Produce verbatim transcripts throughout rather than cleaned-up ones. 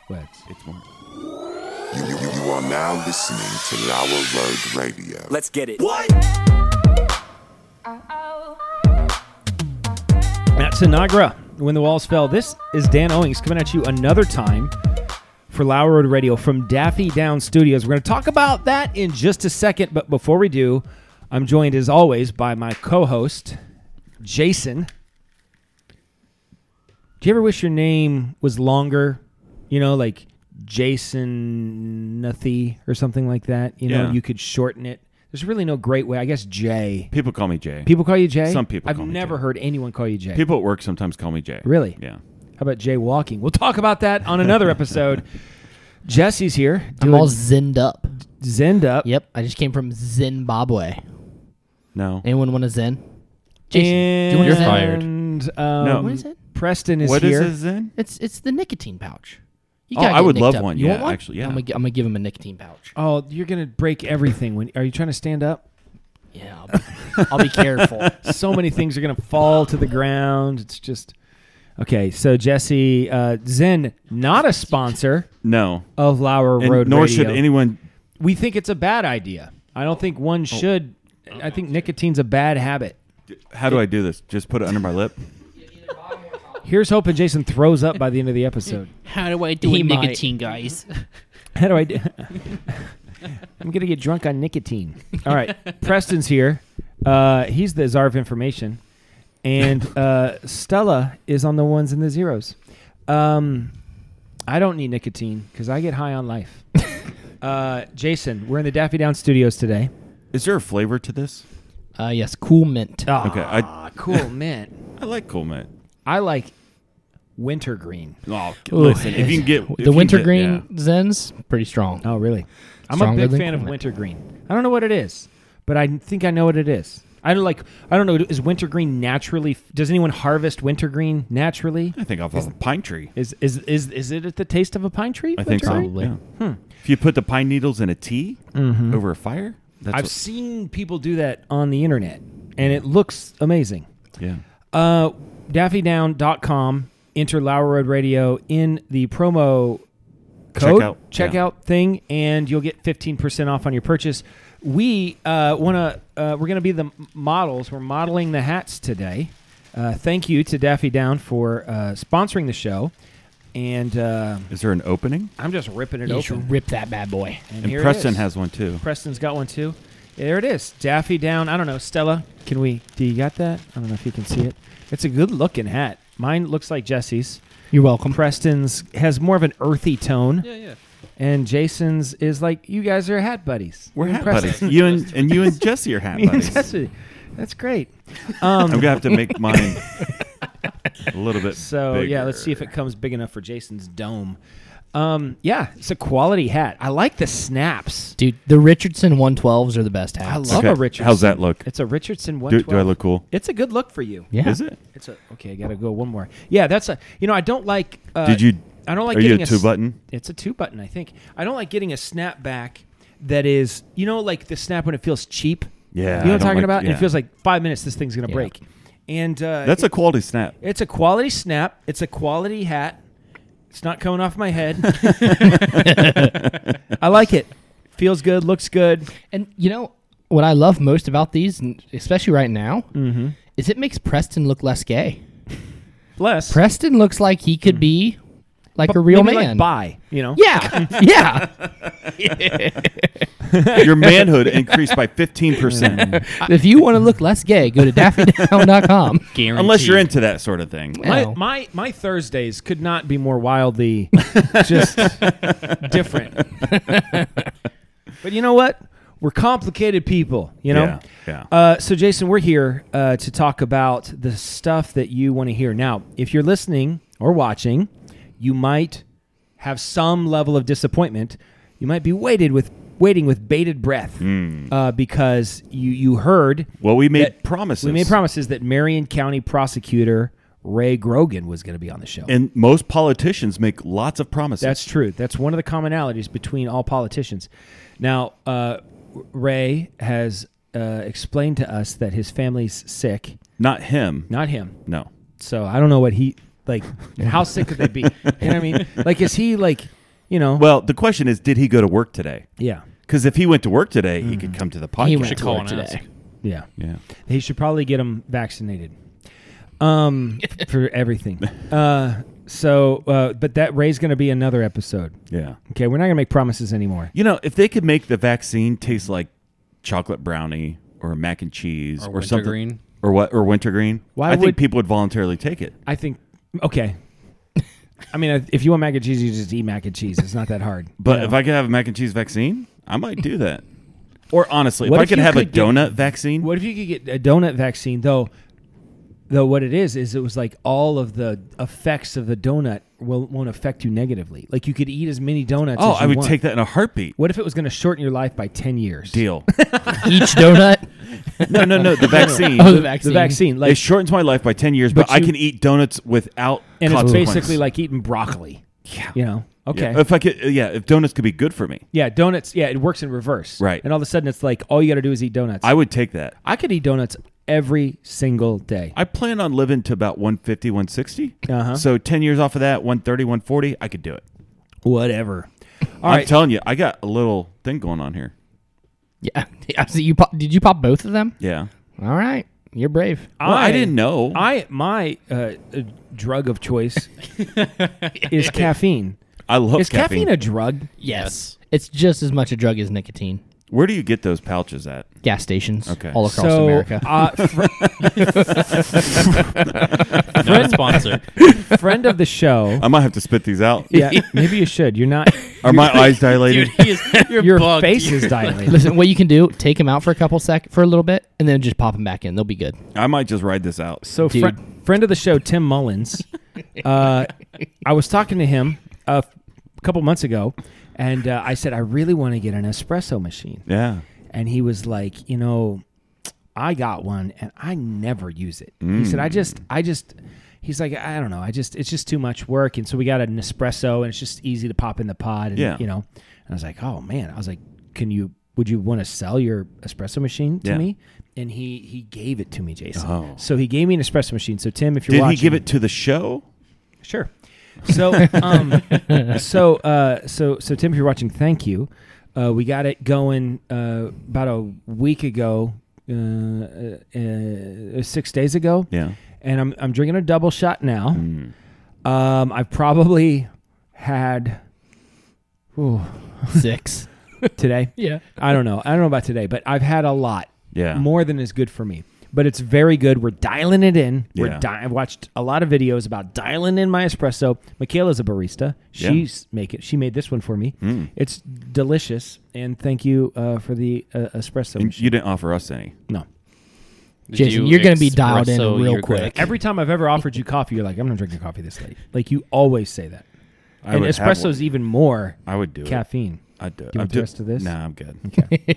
What? It's more. You, you, you are now listening to Lower Road Radio. Let's get it. What? Matt Sinagra, When the Walls Fell. This is Dan Owings coming at you another time for Lower Road Radio from Daffy Down Studios. We're going to talk about that in just a second, but before we do, I'm joined as always by my co-host, Jason. Do you ever wish your name was longer? You know, like Jason Nuthy or something like that. You know, Yeah. you could shorten it. There's really no great way. I guess Jay. People call me Jay. People call you Jay? Some people I've call me never Jay. heard anyone call you Jay. People at work sometimes call me Jay. Really? Yeah. How about Jay walking? We'll talk about that on another episode. Jesse's here. I'm all zinned up. Zenned up. Yep, I just came from Zimbabwe. No. Anyone want a Zen? Jason, And, do you want You're a Zen? fired. Um, No. What is it? Preston is What is here. this then? It's it's the nicotine pouch. You Oh, gotta I get would nicked love up. one, You yeah, want one? actually, yeah. I'm gonna, gi- I'm gonna give him a nicotine pouch. Oh, you're going to break everything. When Are you trying to stand up? Yeah, I'll be, I'll be careful. So many things are going to fall to the ground. It's just... Okay, so Jesse, uh, Zen, not a sponsor No. of Lower And Road nor Radio. should anyone. We think it's a bad idea. I don't think one should. I think nicotine's a bad habit. How do I do this? Just put it under my lip? Here's hoping Jason throws up by the end of the episode. How do I do He a might. nicotine, guys? How do I do? I'm going to get drunk on nicotine. All right. Preston's here. Uh, he's the czar of information. And uh, Stella is on the ones and the zeros. Um, I don't need nicotine because I get high on life. uh, Jason, we're in the Daffy Down Studios today. Is there a flavor to this? Uh, yes, cool mint. Ah, Okay, I- cool, mint. I like Cool Mint. I like wintergreen. Oh, Ooh, listen, if you can get if the you can wintergreen get- Zens, pretty strong. Oh, really? I'm Stronger a big than fan of Cool Mint. wintergreen. I don't know what it is, but I think I know what it is. I don't like. I don't know. Is wintergreen naturally? Does anyone harvest wintergreen naturally? yeah. I think off of a pine tree. Is is is is it at the taste of a pine tree? I think so. wintergreen? Yeah. Hmm. If you put the pine needles in a tea Mhm. over a fire, that's I've what- seen people do that on the internet, and it looks amazing. yeah. Uh, daffy down dot com. Enter Lower Road Radio in the promo code Checkout, checkout yeah. thing, and you'll get fifteen percent off on your purchase. We uh, want to. Uh, we're going to be the m- models. We're modeling the hats today. Uh, thank you to Daffy Down for uh, sponsoring the show. And uh, Is there an opening? I'm just ripping it You open. should rip that bad boy. And, And here it Preston is. has one too. Preston's got one too. There it is. Daffy Down. I don't know. Stella, can we? Do you got that? I don't know if you can see it. It's a good looking hat. Mine looks like Jesse's. You're welcome. Preston's has more of an earthy tone. Yeah, yeah. And Jason's is like, you guys are hat buddies. We're You and hat Preston. buddies. You and and you and Jesse are hat Me and buddies. Jesse. That's great. Um, I'm gonna have to make mine a little bit. so yeah, let's see if it comes big enough for Jason's dome. Um, yeah, it's a quality hat. I like the snaps. Dude, the Richardson one twelves are the best hats. I love Okay, a Richardson. how's that look? It's a Richardson one Do, twelve. do I look cool? It's a good look for you. Yeah. Is it? It's a okay. I gotta go one more. Yeah, that's a. You know, I don't like. Uh, Did you? I don't like Are you getting a s- two button? It's a two button, I think. I don't like getting a snapback that is, you know, like the snap when it feels cheap. Yeah. You know I what I'm don't talking like- about? And yeah. it feels like five minutes. This thing's gonna Yeah. break. And uh, That's a quality snap. It's a quality snap. It's a quality hat. It's not coming off my head. I like it. Feels good. Looks good. And you know what I love most about these, and especially right now, Mm-hmm. is it makes Preston look less gay. Bless. Preston looks like he could be like a real Maybe man. Like bi, you know. Yeah, yeah. Your manhood increased by fifteen percent. If you want to look less gay, go to daffy down dot com. Guaranteed. Unless you're into that sort of thing. My, Well. my my Thursdays could not be more wildly just different. But you know what? We're complicated people, you know? Yeah, yeah. Uh, so, Jason, we're here uh, to talk about the stuff that you want to hear. Now, if you're listening or watching, you might have some level of disappointment. You might be waited with waiting with bated breath uh, because you, you heard Well, we made that- promises. we made promises that Marion County prosecutor Ray Grogan was going to be on the show. And most politicians make lots of promises. That's true. That's one of the commonalities between all politicians. Now, uh, Ray has uh, explained to us that his family's sick. Not him. Not him. No. So I don't know what he like. How sick could they be? You know what I mean? Like, is he like? you know. Well, the question is, did he go to work today? yeah, Because if he went to work today, he could come to the podcast. He went should to call work and today. ask. yeah. Yeah. He should probably get him vaccinated. Um, for everything. Uh, so, uh, but that Ray's going to be another episode. Yeah. Okay, we're not going to make promises anymore. You know, if they could make the vaccine taste like chocolate brownie or mac and cheese Or or, something, wintergreen. or what, or wintergreen, Why I would- think people would voluntarily take it. I think. Okay. I mean, if you want mac and cheese, you just eat mac and cheese. It's not that hard. But You know? if I could have a mac and cheese vaccine, I might do that. Or honestly, What if I if could you have a could get- donut vaccine, What if you could get a donut vaccine though? Though what it is is it was like all of the effects of the donut will won't affect you negatively. Like you could eat as many donuts. oh, as you I would want. take that in a heartbeat. What if it was going to shorten your life by ten years? Deal. Each donut. no, no, no. The vaccine. Oh, the The vaccine. vaccine, it like, shortens my life by ten years, but, But I you- can eat donuts without and it's consequence. basically like eating broccoli. Yeah. You know? Okay. Yeah. If I could, yeah, if donuts could be good for me, Yeah, donuts. Yeah, it works in reverse. Right. And all of a sudden, it's like all you got to do is eat donuts. I would take that. I could eat donuts every single day. I plan on living to about one fifty, one sixty. Uh-huh. So ten years off of that, one thirty, one forty, I could do it. Whatever. All I'm right. telling you, I got a little thing going on here. Yeah. yeah. So you pop, did you pop both of them? Yeah. All right. You're brave. Well, I, didn't know. I my uh, uh, drug of choice is caffeine. I love Is caffeine. caffeine. a drug? Yes. It's just as much a drug as nicotine. Where do you get those pouches at? Gas stations. Okay. All across so, America. Uh, fr- Not a sponsor. friend of the show. I might have to spit these out. Yeah, maybe you should. You're not. Are my eyes dilated? Dude, he is, you're Your bugged. face is dilated. Listen, what you can do, take them out for a couple sec for a little bit, and then just pop them back in. They'll be good. I might just ride this out. So, Dude. fri- friend of the show, Tim Mullins. Uh, I was talking to him uh, a couple months ago, and uh, I said I really want to get an espresso machine. Yeah. And he was like, you know, I got one and I never use it. He said, I just, I just, he's like, I don't know. I just, it's just too much work. And so we got an espresso and it's just easy to pop in the pod. And, Yeah. you know, and I was like, oh man, I was like, can you, would you want to sell your espresso machine to Yeah. me? And he, he gave it to me, Jason. Oh. So he gave me an espresso machine. So Tim, if you're Did watching, he give it to the show? Sure. So, um, so, uh, so, so Tim, if you're watching, thank you. Uh, we got it going uh, about a week ago, uh, uh, uh, six days ago, Yeah. and I'm I'm drinking a double shot now. Mm. Um, I've probably had ooh, Six. today. Yeah. I don't know. I don't know about today, but I've had a lot. Yeah. More than is good for me. But it's very good. We're dialing it in. We're Yeah. di- I've watched a lot of videos about dialing in my espresso. Michaela's a barista. Yeah. She's make it. She made this one for me. Mm. It's delicious. And thank you uh, for the uh, espresso. And machine. you didn't offer us any. No. Did Jason, you you're gonna be dialed in espresso real your quick. crack? Every time I've ever offered you coffee, you're like, I'm not drinking coffee this late. Like you always say that. I and would have espresso's one. even more I would do it. caffeine. I'd do it. Do you want I'd the do- rest of this? Nah, I'm good. Okay.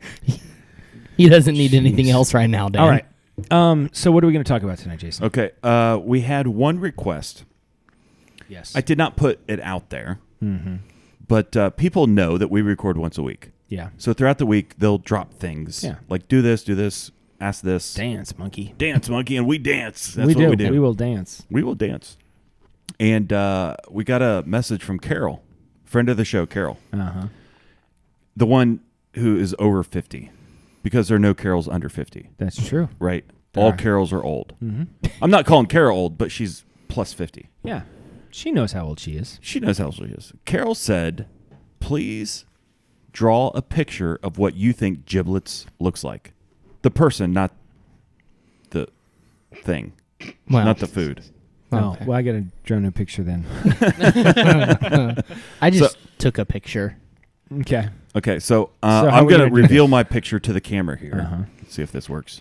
He doesn't need anything Jeez. else right now, Dan. All right. Um, so what are we going to talk about tonight, Jason? Okay. Uh, we had one request. Yes. I did not put it out there, mm-hmm. but uh, people know that we record once a week. Yeah. So throughout the week, they'll drop things. Yeah. Like do this, do this, ask this. Dance, monkey. Dance, monkey, and we dance. That's we what do. we do. We will dance. We will dance. And uh, we got a message from Carol, friend of the show, Carol, Uh-huh. the one who is over fifty, because there are no Carols under fifty, That's true. right? There All are. Carols are old. Mm-hmm. I'm not calling Carol old, but she's plus fifty. Yeah. She knows how old she is. She knows how old she is. Carol said, please draw a picture of what you think Giblets looks like. The person, not the thing, Well, not the food. Oh, Okay. well, I got to draw a picture then. I just took a picture. Okay. Okay, so, uh, So how I'm we going to gonna do reveal this? my picture to the camera here. Uh-huh. See if this works.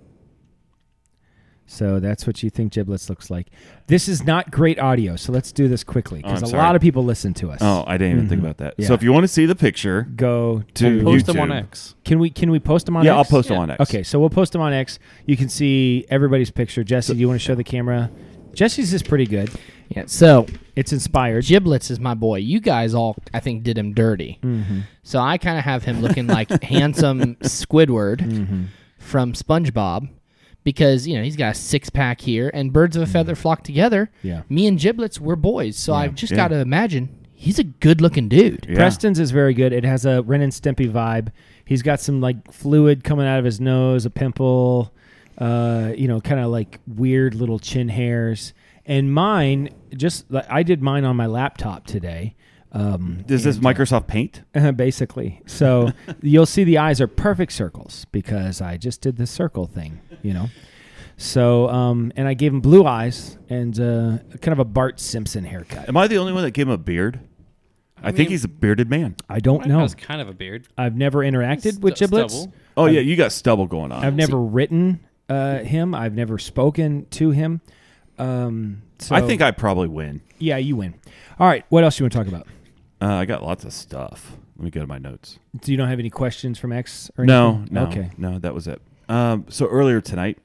So that's what you think Giblets looks like. This is not great audio, so let's do this quickly Oh, because I'm a sorry. lot of people listen to us. Oh, I didn't even think Mhm. about that. Yeah. So if you want to see the picture, Go To to Post them on YouTube. X. Can we can we post them on yeah, X? I'll post them Yeah. on X. Okay, so we'll post them on X. You can see everybody's picture. Jesse, do you want to show the camera? Jesse's is pretty good. Yeah. So It's inspired. Giblets is my boy. You guys all, I think, did him dirty. Mm-hmm. So I kind of have him looking like handsome Squidward Mm-hmm. from SpongeBob, because you know he's got a six pack here, and birds of a feather flock together. Yeah. Me and Giblets, we're boys, so Yeah. I've just Yeah. got to imagine he's a good looking dude. Yeah. Preston's is very good. It has a Ren and Stimpy vibe. He's got some like fluid coming out of his nose, a pimple, uh, you know, kind of like weird little chin hairs. And mine, just like I did mine on my laptop today. Um, Is this and, uh, Microsoft Paint? basically. So you'll see the eyes are perfect circles because I just did the circle thing, you know. So, um, and I gave him blue eyes and uh, kind of a Bart Simpson haircut. Am I the only one that gave him a beard? I, I think mean- he's a bearded man. I don't Mine know. has kind of a beard. I've never interacted with Stu- Giblets. stubble. Oh, yeah, you got stubble going on. I've never written uh, him. I've never spoken to him. Um, so I think I probably win. yeah, you win. All right, what else do you want to talk about? Uh, I got lots of stuff. Let me go to my notes. Do you don't have any questions from X or No, anything? no, Okay. no, that was it. Um, so earlier tonight,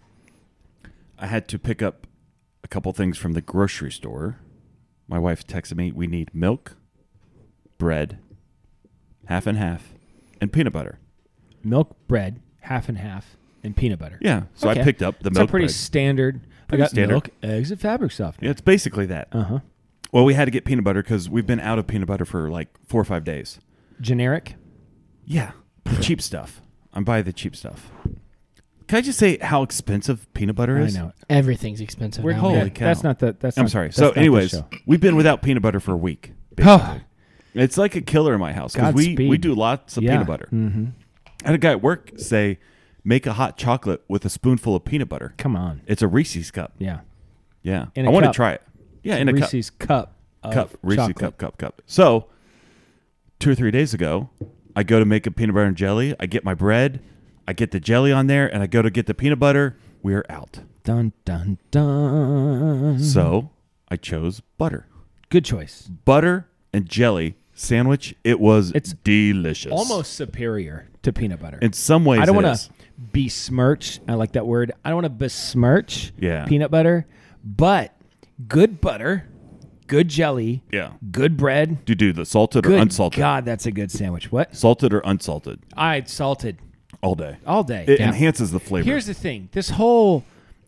I had to pick up a couple things from the grocery store. My wife texted me, we need milk, bread, half and half, and peanut butter. Milk, bread, half and half, and peanut butter. Yeah, so Okay. I picked up the It's milk a pretty bread. standard. Pretty I got standard. milk, eggs, and fabric softener. Yeah, it's basically that. Uh huh. Well, we had to get peanut butter because we've been out of peanut butter for like four or five days. Generic. Yeah, the cheap stuff. I'm buying the cheap stuff. Can I just say how expensive peanut butter I is? know. Everything's expensive. We're, now, Holy man. that- cow. That's not the. That's I'm not, sorry. that's So, not the anyways, show. we've been without peanut butter for a week. Oh, basically. It's like a killer in my house because we, Godspeed. we do lots of yeah. peanut butter. Mm-hmm. I had a guy at work say, make a hot chocolate with a spoonful of peanut butter. Come on. It's a Reese's cup. Yeah. Yeah. In I a want to cup. try it. Yeah, in a cup. Reese's cup. of Cup. Reese's chocolate. cup, cup, cup. So, two or three days ago, I go to make a peanut butter and jelly. I get my bread. I get the jelly on there, and I go to get the peanut butter. We're out. Dun dun dun. So, I chose butter. Good choice. Butter and jelly sandwich. It was It's delicious. Almost superior to peanut butter. In some ways, I don't it want is. to besmirch. I like that word. I don't want to besmirch Yeah. peanut butter, but good butter, good jelly, Yeah. good bread, Do you do the salted good or unsalted? God, that's a good sandwich. What? Salted or unsalted? I salted All day. all day. It Yeah. enhances the flavor. Here's the thing: this whole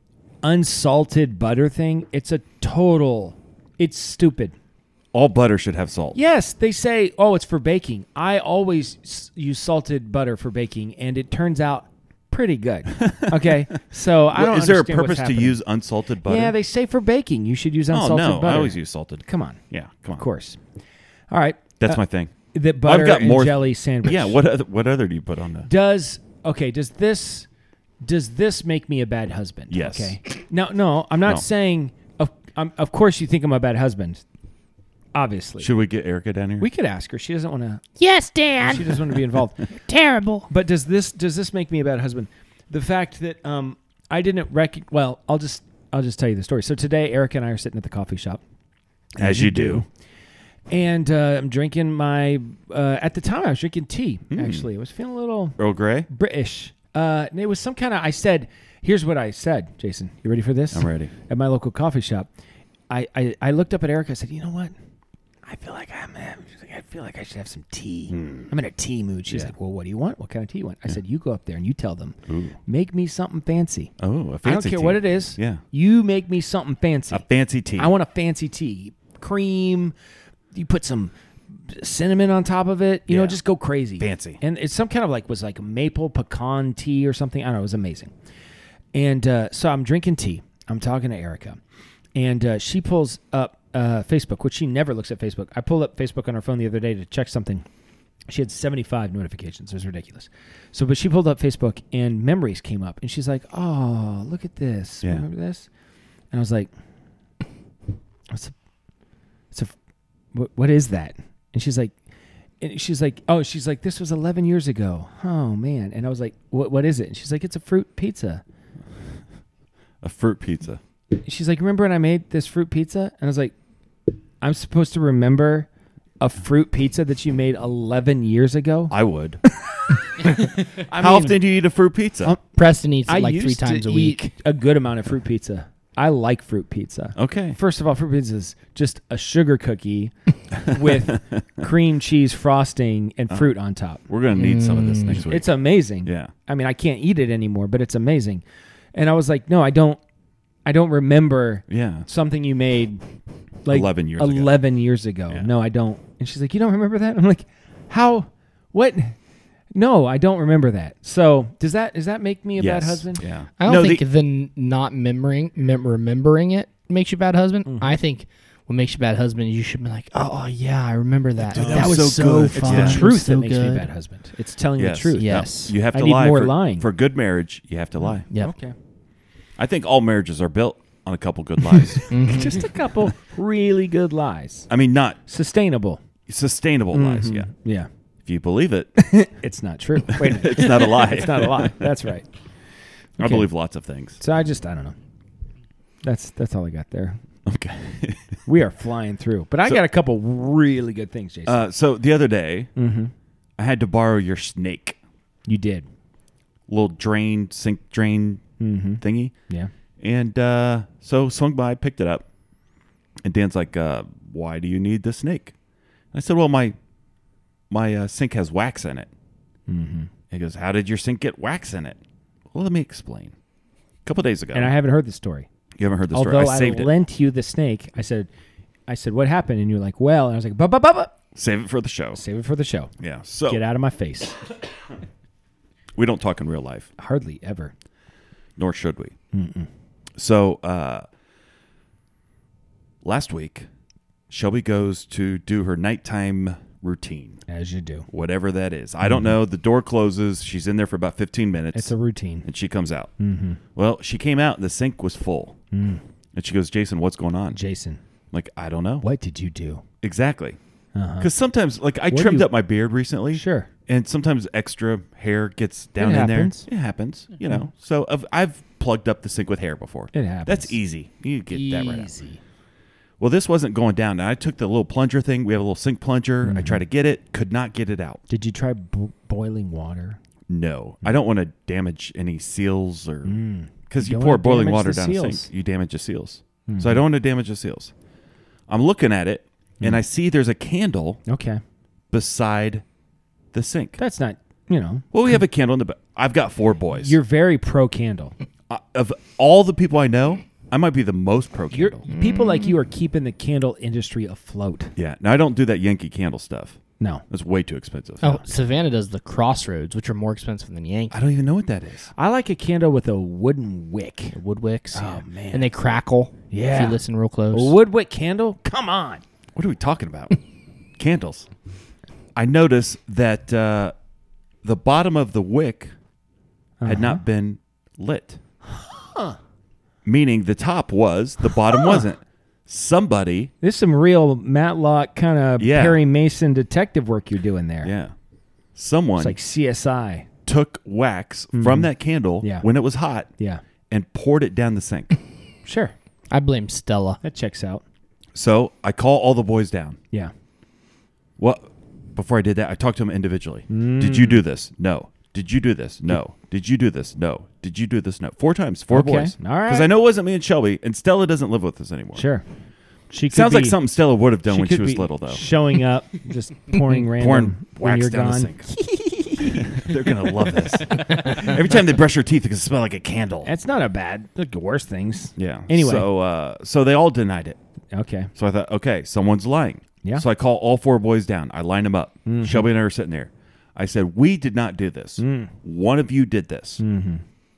unsalted butter thing. It's a total. It's stupid. All butter should have salt. Yes, they say, oh, it's for baking. I always s- use salted butter for baking, and it turns out pretty good. Okay, so I Well, don't. is there a understand what's purpose to happening. use unsalted butter? Yeah, they say for baking you should use Oh unsalted no, butter. I always use salted. Come on, Yeah, come on. of course. All right, That's Uh, my thing. the butter got and more- jelly sandwich. Yeah. What other, what other do you put on that? does okay? Does this does this make me a bad husband? Yes. Okay. No, no, I'm not No. saying. Of, I'm, of course, you think I'm a bad husband. Obviously, Should we get Erica down here? we could ask her. She doesn't want to. Yes, Dan. She doesn't want to be involved. Terrible. But does this does this make me a bad husband? The fact that um I didn't rec well, I'll just I'll just tell you the story. So today Erica and I are sitting at the coffee shop. As you do. And uh, I'm drinking my uh, at the time I was drinking tea, Hmm. actually. I was feeling a little Earl Grey. British. Uh and it was some kind of I said, here's what I said, Jason. You ready for this? I'm ready. At my local coffee shop. I, I, I looked up at Erica, I said, you know what? I feel like I'm I feel like I should have some tea. I'm in a tea mood. She's Hmm. Yeah. like, well, what do you want? What kind of tea you want? I said, you go up there and you tell them, Ooh. make me something fancy. Oh, a fancy I don't care tea. what it is. Yeah. You make me something fancy. A fancy tea. I want a fancy tea. Cream. You put some cinnamon on top of it. You know, Yeah. just go crazy. Fancy. And it's some kind of like, was like maple pecan tea or something. I don't know. It was amazing. And uh, so I'm drinking tea. I'm talking to Erica. And uh, she pulls up uh, Facebook, which she never looks at Facebook. I pulled up Facebook on her phone the other day to check something. She had seventy-five notifications. It was ridiculous. So, but she pulled up Facebook and memories came up. And she's like, oh, look at this. Yeah. Remember this? And I was like, what's a, it's a, what, what is that? And she's like, and she's like, oh, she's like, this was eleven years ago. Oh, man. And I was like, what? What is it? And she's like, it's a fruit pizza. A fruit pizza. She's like, remember when I made this fruit pizza? And I was like, I'm supposed to remember a fruit pizza that you made eleven years ago? I would. I How often do you eat a fruit pizza? Um, Preston eats I it like used three times to a week. eat a good amount of fruit pizza. I like fruit pizza. okay. First of all, fruit pizza is just a sugar cookie with cream cheese frosting and fruit on top. We're gonna need some of this next week. It's amazing. yeah. I mean, I can't eat it anymore, but it's amazing. And I was like, no, I don't. I don't remember Yeah. something you made like eleven years ago. eleven years ago. Yeah. No, I don't. And she's like, you don't remember that? I'm like, how? What? No, I don't remember that. So does that does that make me a Yes. bad husband? Yeah. I don't No, think the- the, n not remembering mem- remembering it makes you a bad husband. Mm-hmm. I think what makes you a bad husband is you should be like, oh yeah, I remember that. Dude, that, that was was so, so good. It's fun. the It was truth so that makes me a good. bad husband. It's telling Yes. the truth. Yeah. No, Yes. you have to I need lie. more for, lying. For good marriage, you have to lie. Yep. Okay. I think all marriages are built on a couple good lies. Mhm. Just a couple really good lies. I mean, not Sustainable. sustainable lies. Mhm. Yeah. Yeah. If you believe it, It's not true. Wait a minute. it's not a lie. It's not a lie. That's right. I Okay. believe lots of things. So I just I don't know. That's that's all I got there. Okay. We are flying through. But I So- got a couple really good things, Jason. Uh, so the other day, mm-hmm. I had to borrow your snake, You did. little drain sink drain Mm-hmm. thingy, Yeah. and uh, so swung by, picked it up, and Dan's like, uh, "Why do you need the snake?" I said, "Well, my my uh, sink has wax in it." Mm-hmm. He goes, "How did your sink get wax in it?" Well, let me explain. A couple days ago, And I haven't heard the story. you haven't heard the Although story. I saved I it. lent you the snake, I said, I said, what happened? And you're like, well, and I was like, ba ba ba ba. Save it for the show. Save it for the show. Yeah. So Get out of my face. we don't talk in real life, Hardly ever. nor should we. Mm-mm. So uh, last week, Shelby goes to do her nighttime routine, As you do. whatever that is. I don't know. The door closes. She's in there for about fifteen minutes. It's a routine. and she comes out. Mm-hmm. Well, she came out and the sink was full. Mm. And she goes, "Jason, what's going on?" Jason, I'm like, I don't know. what did you do? Exactly. Uh-huh. Because sometimes, like, I What do trimmed you- up my beard recently. Sure. And sometimes extra hair gets down It in happens. there. It happens, you know. So I've, I've plugged up the sink with hair before. It happens. That's easy. You get that right out. Easy. Well, this wasn't going down. And I took the little plunger thing. We have a little sink plunger. Mm-hmm. I tried to get it. Could not get it out. Did you try bo- boiling water? No. I don't want to damage any seals or... Mm. Because You you, don't pour wanna boiling damage water the down a seals. Mm-hmm. sink, you damage the seals. So I don't want to damage the seals. I'm looking at it, and Mm. I see there's a candle Okay. beside the sink. That's not, you know. Well, we have a candle in the back. I've got four boys. You're very pro candle. Uh, of all the people I know, I might be the most pro You're, candle. people like you are keeping the candle industry afloat. Yeah. Now, I don't do that Yankee candle stuff. No. That's way too expensive. Oh, Savannah does the Crossroads, which are more expensive than Yankee. I don't even know what that is. I like a candle with a wooden wick. The wood wicks. Oh, yeah. man. And they crackle. Yeah. If you listen real A close. wood wick candle? Come on. What are we talking about? Candles. I noticed that uh, the bottom of the wick had Uh-huh. not been lit. Meaning the top was, the bottom wasn't. Somebody, This is some real Matlock kind of Yeah. Perry Mason detective work you're doing there. yeah, someone It's like C S I. took wax from that candle Yeah. when it was hot Yeah. and poured it down the sink. Sure. I blame Stella. That checks out. So I call all the boys down. Yeah. Well, before I did that, I talked to them individually. Did you do this? No. Did you do this? No. Did you do this? No. Did you do this? No. Four times. Four Okay. boys. All right. Because I know it wasn't me and Shelby, and Stella doesn't live with us anymore. Sure. She could Sounds like be- something Stella would have done when could she was be little, though. Showing up, just pouring random Pouring when wax you're down gone. the sink. They're going to love this. Every time they brush their teeth, it can smell like a candle. It's not a bad. Look at worse things. Yeah. Anyway. So, uh, so they all denied it. Okay. So I thought, okay, someone's lying. Yeah. So I call all four boys down. I line them up. Mm-hmm. Shelby and I are sitting there. I said, we did not do this. Mm. One of you did this. Mm-hmm.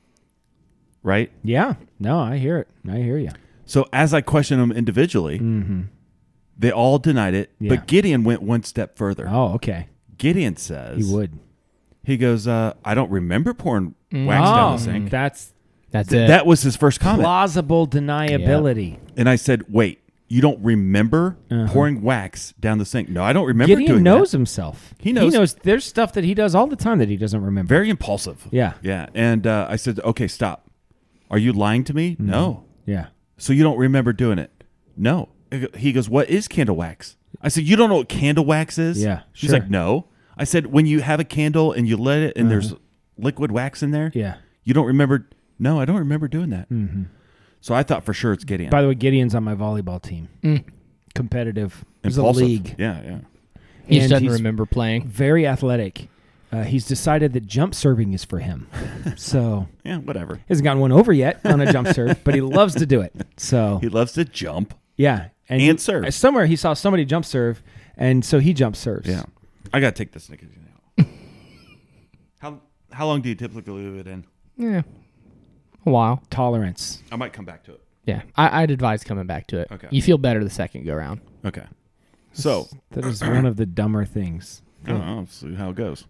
Right? Yeah. No, I hear it. I hear you. So as I questioned them individually, Mm-hmm. they all denied it. Yeah. But Gideon went one step further. Oh, okay. Gideon says, He would. he goes, uh, I don't remember pouring wax down Oh, the sink. that's That's Th- it. that was his first comment. plausible deniability. And I said, wait, you don't remember Uh-huh. pouring wax down the sink? No, I don't remember Gideon doing knows that. himself. He knows. He knows there's stuff that he does all the time that he doesn't remember. Very impulsive. Yeah. Yeah. And uh, I said, okay, stop. Are you lying to me? No. Yeah. So you don't remember doing it? No. He goes, what is candle wax? I said, you don't know what candle wax is? Yeah, She's sure. like, no. I said, when you have a candle and you let it and there's liquid wax in there, Uh-huh. Yeah. you don't remember? No, I don't remember doing that. Mm-hmm. So I thought for sure it's Gideon. By the way, Gideon's on my volleyball team. Mm. Competitive. There's a Impulsive. league. Yeah, yeah. He just and doesn't he's remember playing. Very athletic. uh, he's decided that jump serving is for him. So Yeah, whatever. he hasn't gotten one over yet on a jump serve, but he loves to do it. So He loves to jump. yeah, and, And he- serve. uh, Somewhere he saw somebody jump serve, and so he jump serves. Yeah. I got to take this nicotine out. how how long do you typically leave it in? Yeah. A while. Tolerance. I might come back to it. Yeah. I, I'd advise coming back to it. Okay. You feel better the second go round. Okay. So, That is one of the dumber things. I don't know. See how it goes.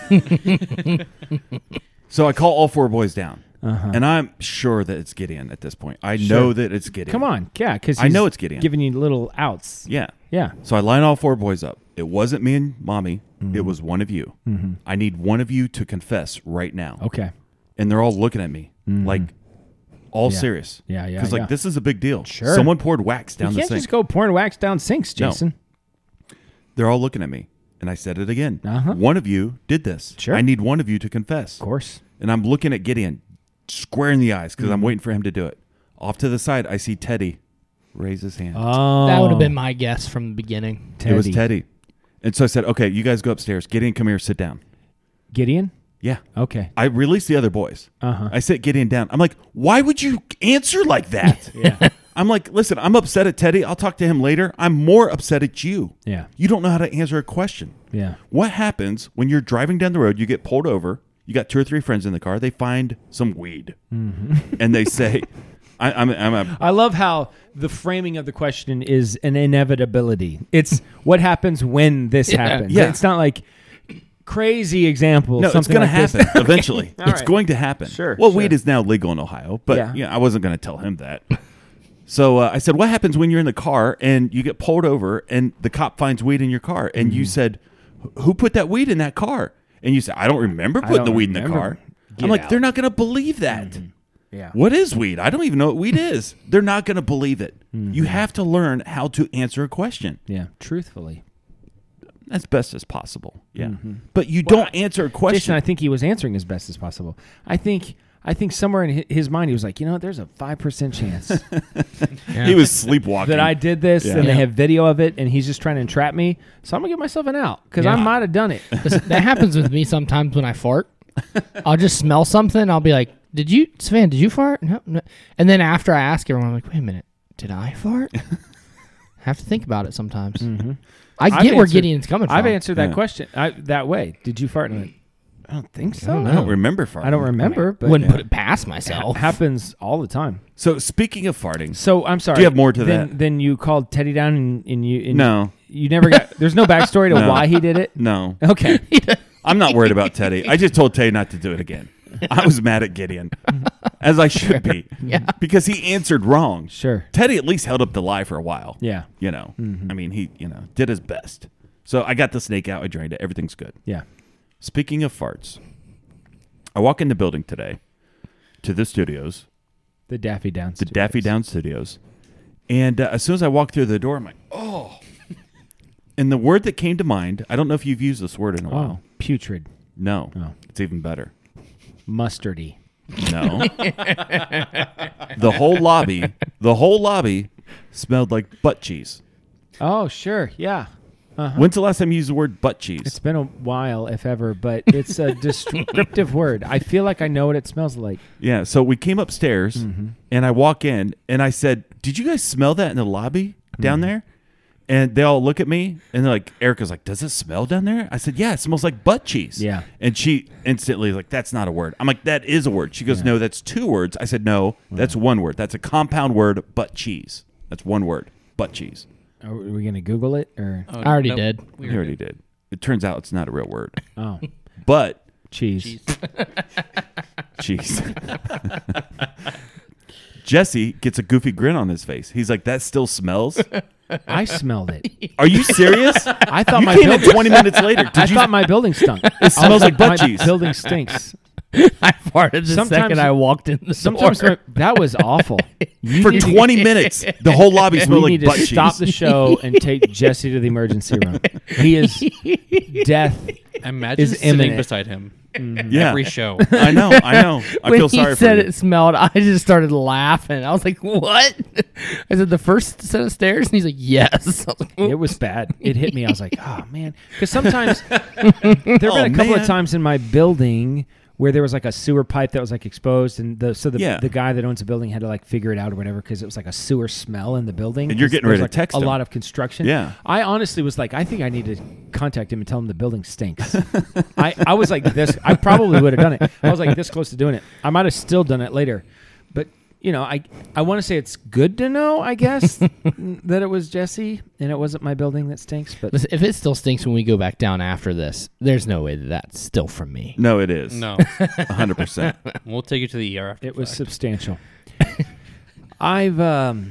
So I call all four boys down. Uh-huh. And I'm sure that it's Gideon at this point. I Sure. know that it's Gideon. Come on, yeah, because I know it's Gideon. giving you little outs. Yeah. Yeah. So I line all four boys up. It wasn't me and mommy. Mm-hmm. It was one of you. Mm-hmm. I need one of you to confess right now. Okay. And they're all looking at me Mhm. like all Yeah. serious. Yeah, yeah, Because like yeah. this is a big deal. Sure. Someone poured wax You down the can't sink. just go pouring wax down sinks, No. Jason. They're all looking at me. And I said it again. Uh-huh. One of you did this. Sure. I need one of you to confess. Of course. And I'm looking at Gideon square in the eyes because I'm Mm-hmm. waiting for him to do it. Off to the side, I see Teddy raise his hand. Oh, That would have been my guess from the beginning. It was Teddy. And so I said, okay, you guys go upstairs. Gideon, come here, sit down. Gideon. Yeah. Okay. I released the other boys. Uh-huh. I sit Gideon down. I'm like, why would you answer like that? Yeah. I'm like, listen, I'm upset at Teddy. I'll talk to him later. I'm more upset at you. Yeah. You don't know how to answer a question. Yeah. What happens when you're driving down the road, you get pulled over, you got two or three friends in the car, they find some weed, Mm-hmm. and they say, I, I'm, I'm a, I love how the framing of the question is an inevitability. It's what happens when this Yeah. happens. Yeah. It's not like crazy example. no, it's something going to like this. happen eventually. All It's right. going to happen. Sure, Well, sure. weed is now legal in Ohio, but Yeah. yeah, I wasn't going to tell him that. So uh, I said, what happens when you're in the car and you get pulled over and the cop finds weed in your car? And Mm-hmm. you said, who put that weed in that car? And you said, I don't remember putting don't the weed in the remember. car. Get I'm like, out. they're not going to believe that. Yeah. What is weed? I don't even know what weed is. They're not going to believe it. Mm-hmm. You have to learn how to answer a question Yeah. Truthfully. as best as possible. Yeah. Mm-hmm. But you Well, don't answer a question. Jason, I think he was answering as best as possible. I think I think somewhere in hi- his mind he was like, you know what, there's a five percent chance Yeah. He was sleepwalking. that I did this, Yeah. and they Yeah. have video of it, and he's just trying to entrap me. So I'm gonna give myself an out because I Yeah. might have done it. Listen, that happens with me sometimes when I fart. I'll just smell something. I'll be like, "Did you, Sven? Did you fart?" No, no. And then after I ask everyone, I'm like, "Wait a minute, did I fart?" I have to think about it sometimes. Mm-hmm. I I've get where answered- Gideon's coming from. I've answered that Yeah. question I, that way. Did you fart? And I went, I don't think so. don't I don't remember farting. I don't remember, but Wouldn't yeah. put it past It myself. happens all the time. So speaking of farting, So I'm sorry. Do you have more to then, that? Then you called Teddy down, and, and you and no, you never got. There's no backstory to No. why he did it. no, Okay. I'm not worried about Teddy. I just told Teddy not to do it again. I was mad at Gideon, as I should be, Yeah. because he answered wrong. Sure. Teddy at least held up the lie for a while. Yeah. You know, Mhm. I mean, he you know did his best. So I got the snake out. I drained it. Everything's good. Yeah. Speaking of farts, I walk in the building today to the studios, The Daffy Downs. the Daffy Down Studios, and uh, as soon as I walk through the door, I'm like, oh. And the word that came to mind, I don't know if you've used this word in a Oh, while. putrid, No, Oh. it's even better. mustardy. No. The whole lobby, the whole lobby smelled like butt cheese. Oh, sure. Yeah. Uh-huh. When's the last time you used the word butt cheese? It's been a while, if ever, but it's a descriptive word. I feel like I know what it smells like. Yeah, so we came upstairs, Mm-hmm. and I walk in, and I said, did you guys smell that in the lobby down Mm-hmm. there? And they all look at me, and they're like, Erica's like, does it smell down there? I said, yeah, it smells like butt cheese. Yeah. And she instantly was like, that's not a word. I'm like, that is a word. She goes, Yeah. no, that's two words. I said, no, that's one word. That's a compound word, butt cheese. That's one word, butt cheese. Are we going to Google it or? Oh, I already nope. did. We You already did. It turns out it's not a real word. Oh, But cheese. cheese. Jesse gets a goofy grin on his face. He's like, that still smells? I smelled it. Are you serious? I thought You my came in building. twenty minutes later. Did I you? thought my building stunk. It smells like butt my cheese. Building stinks. I farted the Sometimes- second I walked in the Sometimes door. that was awful. You For need to- twenty minutes, the whole lobby we smelled like need to butt stop cheese. the show and take Jesse to the emergency room. He is death. Imagine is sitting imminent. beside him. Yeah. Every show. I know. I know. I when feel he sorry said for you. it smelled, I just started laughing. I was like, "What?" I said, "The first set of stairs," and he's like, "Yes." I was like, It was bad. It hit me. I was like, oh, man. Because sometimes there have been Oh, a couple man. of times in my building where there was like a sewer pipe that was like exposed, and the so the Yeah. the guy that owns the building had to like figure it out or whatever because it was like a sewer smell in the building. And you're 'cause getting there ready was, to like, text a him. lot of construction. Yeah. I honestly was like, I think I need to contact him and tell him the building stinks. I, I was like this. I probably would have done it. I was like this close to doing it. I might have still done it later, but you know, I I want to say it's good to know, I guess, that it was Jesse and it wasn't my building that stinks. But Listen, if it still stinks when we go back down after this, there's no way that that's still from me. No, it is. No. one hundred percent. We'll take you to the E R after it the was fact. substantial. I've um,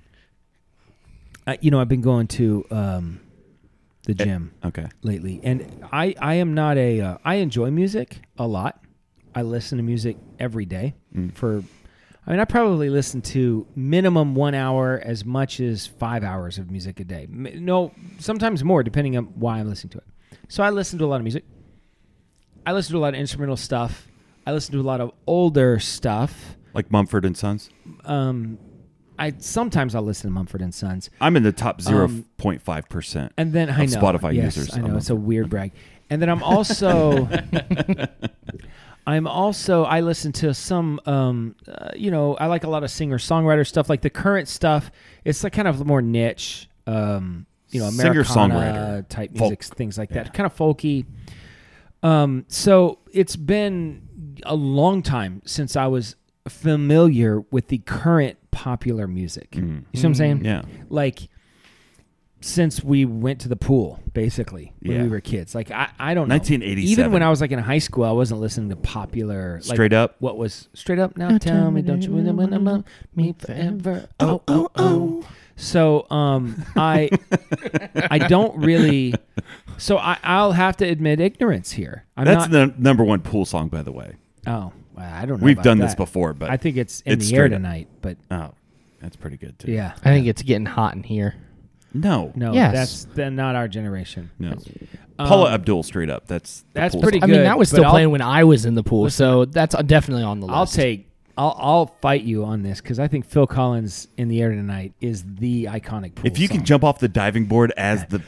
I, you know, I've been going to um, the gym Okay. lately, and I I am not a uh, I enjoy music a lot. I listen to music every day Mm. for. I mean, I probably listen to minimum one hour, as much as five hours of music a day. M- No, sometimes more, depending on why I'm listening to it. So I listen to a lot of music. I listen to a lot of instrumental stuff. I listen to a lot of older stuff. Like Mumford and Sons. Um, I sometimes I'll listen to Mumford and Sons, I'm in the top Um, zero point five percent. and then I Of know Spotify yes, users I know on it's a Mumford. weird brag, and then I'm also. I'm also I listen to some um uh, you know I like a lot of singer songwriter stuff, like the current stuff. It's like kind of more niche, um you know, Americana Singer-songwriter. type Folk. music, things like that, Yeah. kind of folky. Um, so it's been a long time since I was familiar with the current popular music. Mm. You see what I'm saying? Yeah. Like since we went to the pool, basically, when Yeah. we were kids. Like I, I don't know. nineteen eighty-seven. Even when I was like in high school, I wasn't listening to popular like, Straight up. What was straight up? Now tell me, don't you really wanna love me forever? Oh oh oh. So um, I I don't really. So I I'll have to admit ignorance here. I'm That's not. the number one pool song, by the way. Oh, well, I don't know. We've about done this that. before, but I think it's in it's the air straight up. tonight. But oh, that's pretty good too. yeah, I think it's getting hot in here. No. no, Yes. that's then not our generation. No. Um, Paula Abdul, straight up. That's the that's pool pretty song. I mean, good, that was but still I'll- playing when I was in the pool, so that's definitely on the list. I'll take. I'll I'll fight you on this because I think Phil Collins in the air tonight is the iconic pool If you song. can jump off the diving board as the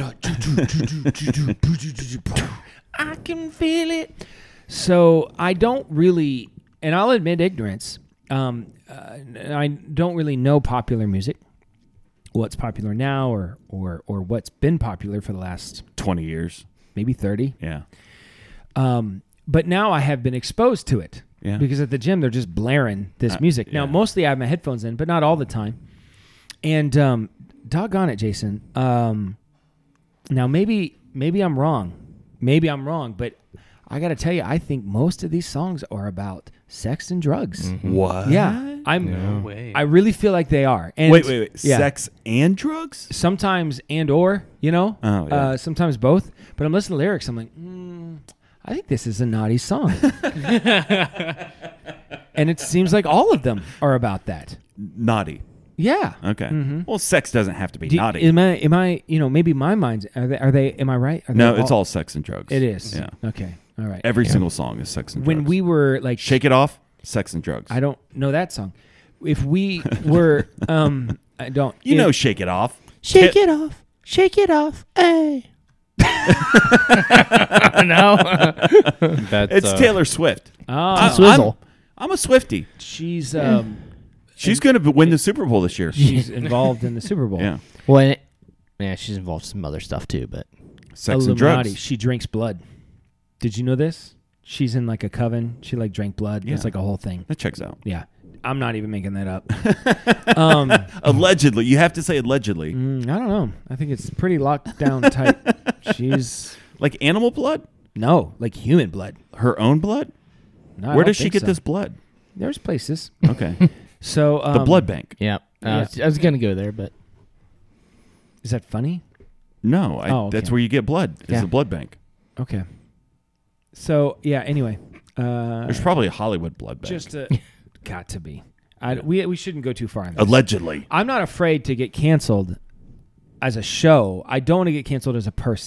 I can feel it. So I don't really, and I'll admit ignorance. Um, uh, I don't really know popular music, what's popular now, or or or what's been popular for the last twenty years. maybe thirty. Yeah. Um, but now I have been exposed to it Yeah. because at the gym they're just blaring this Uh, music. Now yeah. mostly I have my headphones in, but not all the time. And um, doggone it, Jason. Um, now maybe maybe I'm wrong. Maybe I'm wrong, but I got to tell you, I think most of these songs are about sex and drugs. What? Yeah, I'm. No way. I really feel like they are. And Wait, wait, wait. yeah. Sex and drugs? Sometimes and or, you know, Oh, yeah. uh, sometimes both. But I'm listening to lyrics. I'm like, mm, I think this is a naughty song. And it seems like all of them are about that. Naughty. Yeah. Okay. Mhm. Well, sex doesn't have to be Do- naughty. Am I? Am I? You know, maybe my mind's. Are they? Are they? Am I right? Are no, they it's all sex and drugs. It is. Yeah. Okay. All right. Every single song is sex and when drugs. we were like, Shake It Off, sex and drugs. I don't know that song. If we were, um, I don't. you if- know Shake It Off. shake Ti- it off, shake it off, hey. no, That's, It's uh, Taylor Swift. Oh, I- Swizzle. I'm, I'm a Swiftie. she's um, She's going to win the Super Bowl this year. she's involved in the Super Bowl. Yeah. Well, and it, yeah, she's involved in some other stuff too, but Sex and Illuminati. drugs. She drinks blood. Did you know this? She's in like a coven. She like drank blood. Yeah. It's like a whole thing. That checks out. Yeah. I'm not even making that up. um, Allegedly. You have to say allegedly. mm, I don't know. I think it's pretty locked down tight. She's Like animal blood? no, like human blood. Her own blood? No, I Where don't does she think get so. this blood? There's places. Okay. So um, the blood bank. yeah, Yeah. I was, I was gonna go there, but Is that funny? No, I, Oh, okay. that's where you get blood. Is Yeah. the blood bank. Okay. So yeah. Anyway, uh, There's probably a Hollywood blood bank. just uh, got to be. I, we we shouldn't go too far on this. Allegedly. I'm not afraid to get canceled as a show. I don't want to get canceled as a person.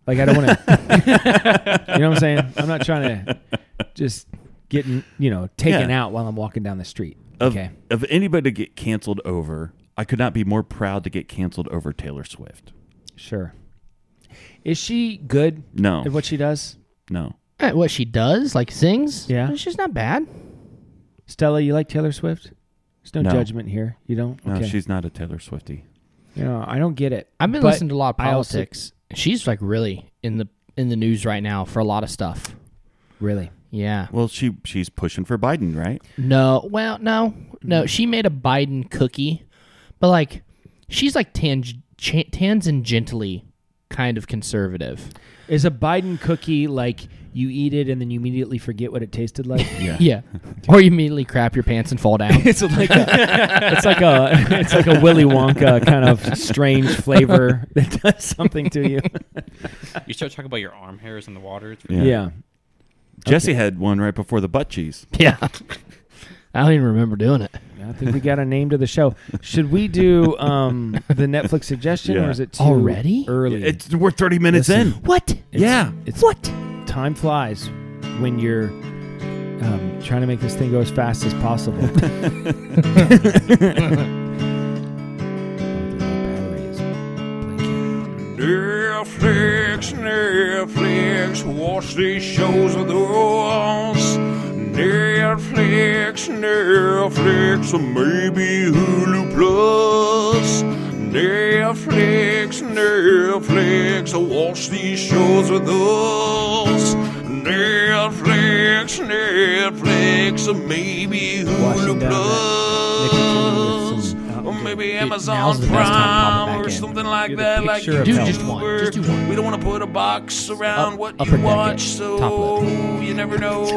Like I don't want to. You know what I'm saying? I'm not trying to just get you know taken Yeah. out while I'm walking down the street. Of, Okay. of anybody to get canceled over, I could not be more proud to get canceled over Taylor Swift. Sure. Is she good No, at what she does? no. Eh, what she does, like sings, Yeah. she's not bad. Stella, you like Taylor Swift? There's no, No. judgment here. You don't? No, Okay. she's not a Taylor Swiftie. You know, I don't get it. I've been But listening to a lot of I also- politics. She's like really in the in the news right now for a lot of stuff. Really? Yeah. Well, she she's pushing for Biden, right? No, well, no, Mm-hmm. no. She made a Biden cookie, but like, she's like tang- cha- tangentially kind of conservative. Is a Biden cookie like you eat it and then you immediately forget what it tasted like? Yeah. Yeah. Or you immediately crap your pants and fall down. It's like a, it's like a it's like a Willy Wonka kind of strange flavor that does something to you. You start talking about your arm hairs in the water. It's Yeah. Yeah. Jesse had one right before the butt cheese. Yeah. I don't even remember doing it. I think we got a name to the show. Should we do um, the Netflix suggestion Yeah. or is it too Already? early? It's we're thirty minutes Listen. in. What? It's- Yeah. It's What? time flies when you're um, trying to make this thing go as fast as possible. Netflix, Netflix, watch these shows of those. Netflix, Netflix, or maybe Hulu Plus. Netflix, Netflix, watch these shows with us. Netflix, Netflix, or maybe Washing Hulu down that nicotine with Plus. some Or alcohol. maybe Dude, Amazon now's the best time to pop it Prime back or in. something like Do the that. Like picture of you health. Just one, were. just do one. We don't want to put a box around Up- what upper you deck watch, it. so Top lip. you never know.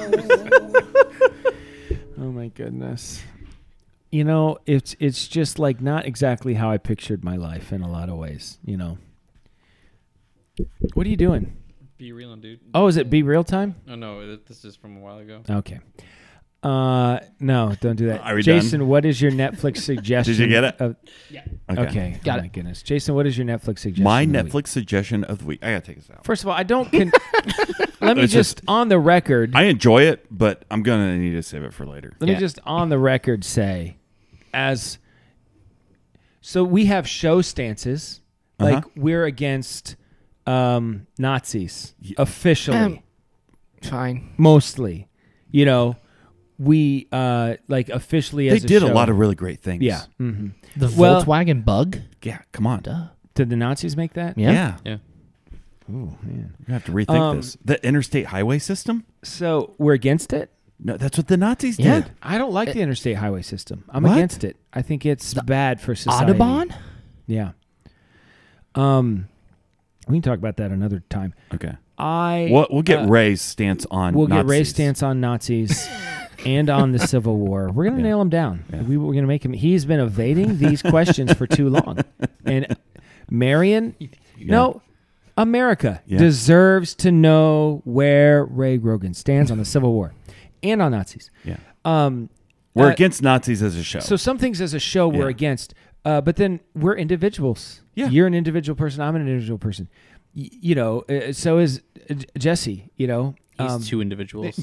Oh my goodness. You know, it's it's just like not exactly how I pictured my life in a lot of ways, you know. What are you doing? Be real, dude. Oh, is it Be Real Time? Oh no, it- this is from a while ago. Okay. Uh no, don't do that. Are we Jason, done? what is your Netflix suggestion? Did you get it? Of, Yeah. Okay. okay. Got oh it. my goodness. Jason, what is your Netflix suggestion? My of the week? Netflix suggestion of the week. I gotta take this out. First of all, I don't con- let me It's just, just- on the record I enjoy it, but I'm gonna need to save it for later. Let Yeah. me just on the record say, as so we have show stances, like Uh-huh. we're against um, Nazis Ye- officially, Um, Fine. mostly. You know, we uh, like officially They as a did show. a lot of really great things. yeah. hmm The Well- Volkswagen Bug? Yeah. Come on. Duh. Did the Nazis make that? Yeah. Yeah. Yeah. Oh man. You have to rethink Um, this. The interstate highway system? So we're against it. No, that's what the Nazis Yeah. did. I don't like the interstate highway system. I'm What? against it. I think it's bad for society. Audubon? Yeah. Um, we can talk about that another time. Okay. I We'll, we'll get uh, Ray's stance on We'll Nazis. get Ray's stance on Nazis and on the Civil War. We're gonna Yeah. nail him down. Yeah. We, we're gonna make him. He's been evading these questions for too long. And Marion, no, America Yeah. deserves to know where Ray Grogan stands on the Civil War and on Nazis. Yeah. Um, We're uh, against Nazis as a show. So some things as a show we're Yeah. against, uh, but then we're individuals. Yeah. You're an individual person. I'm an individual person. Y- you know, uh, so is uh, J- Jesse. You know, He's Um, two individuals.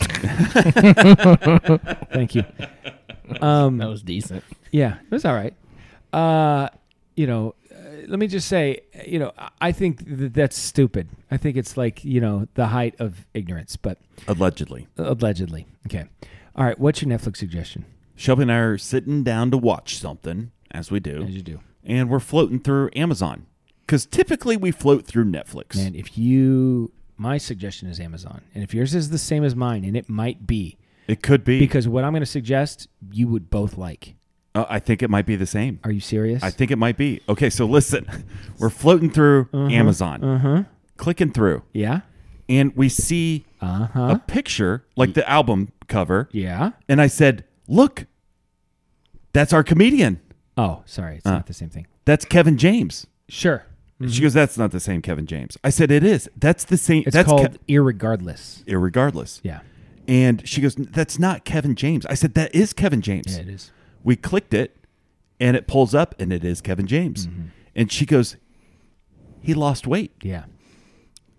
Thank you. Um, That was decent. yeah, it was all right. Uh, you know, uh, let me just say, you know, I- I think that that's stupid. I think it's like, you know, the height of ignorance, but Allegedly. allegedly. Okay. All right. What's your Netflix suggestion? Shelby and I are sitting down to watch something, as we do, As you do. and we're floating through Amazon. Because typically we float through Netflix. Man, if you, my suggestion is Amazon. And if yours is the same as mine, and it might be, It could be. because what I'm going to suggest, you would both like. Uh, I think it might be the same. Are you serious? I think it might be. Okay, so listen. We're floating through Amazon, Uh huh. clicking through, Yeah. and we see Uh a huh. picture, like the album cover, Yeah. and I said, look, that's our comedian. Oh, sorry. It's Uh. not the same thing. That's Kevin James. Sure. And she goes, that's not the same Kevin James. I said, it is. That's the same. It's that's called Ke- Irregardless. Irregardless. Yeah. And she goes, that's not Kevin James. I said, that is Kevin James. Yeah, it is. We clicked it, and it pulls up, and it is Kevin James. Mm-hmm. And she goes, he lost weight. Yeah.